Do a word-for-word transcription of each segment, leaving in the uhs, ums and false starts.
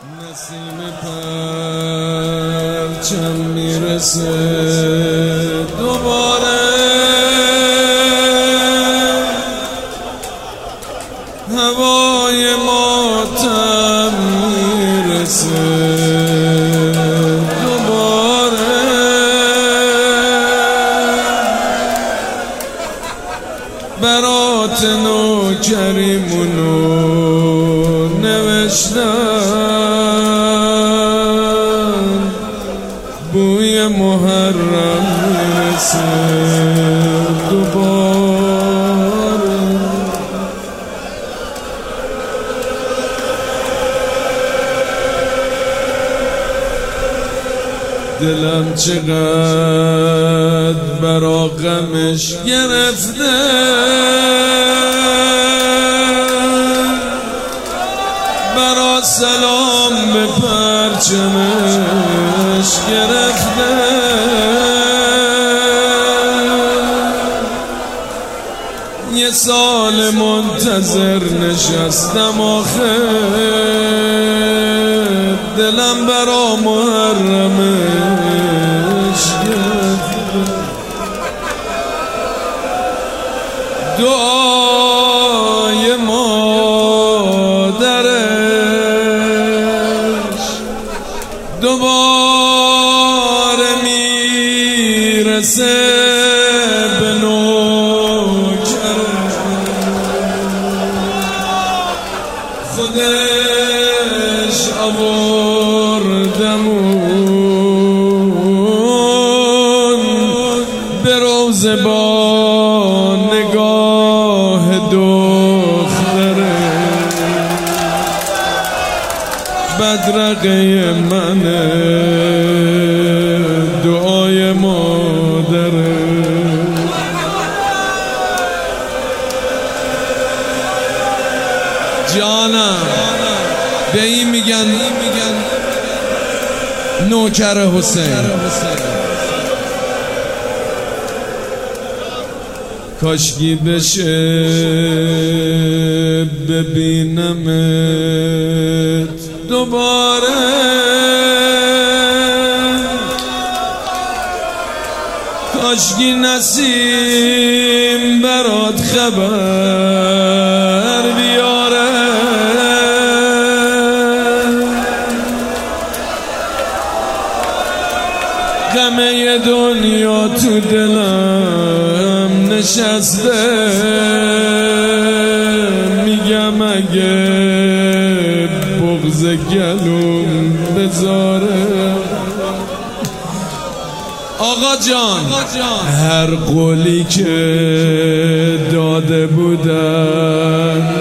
نسیم پرچم میرسه دوباره، هوای ماتم میرسه دوباره، برات نوکریمونو نوشتن، بوی محرم میرسه دوباره. دلم چقدر برا غمش گرفته، برا سلام به پرچمش گرفته، یه سال منتظر نشستم آخه، دلم برا محرمش گرفته. دعای مادرش دوباره میرسه به نوکرش، خودش آوردمون به روزه با نگاه دختره، بدرقه منه دعای مادره. جانم به این میگن نوکر حسین. کاشکی بشه ببینمت دوباره، کاشکی نسیم برات خبر بیاره، غمه دنیا تو دلم نشسته، میگم اگه بغض گلوم بذاره. آقا جان هر قولی که داده بودن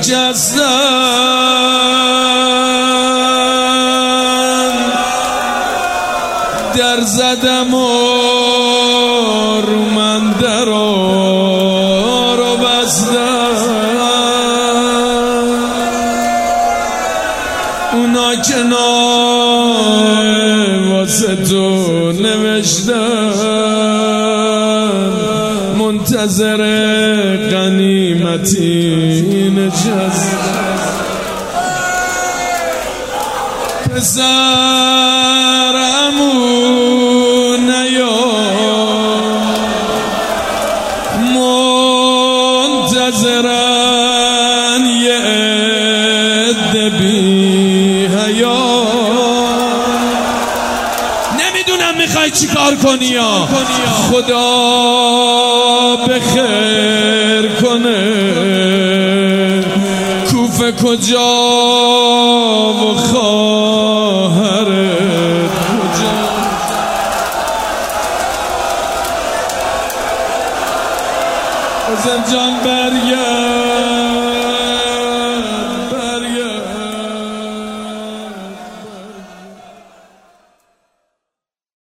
شکستن، در زدم و رو من درا رو بستن، اونا کنار واسه تو نوشتن، منتظر غنیمتی نشستن. پسرمون نیا منتظرن یه عده بی حیا، نمیدونم میخوای چی کار کنی یا خدا به خیر کنه. کوفه کجا و خواهرت کجا؟ حسین جان برگرد.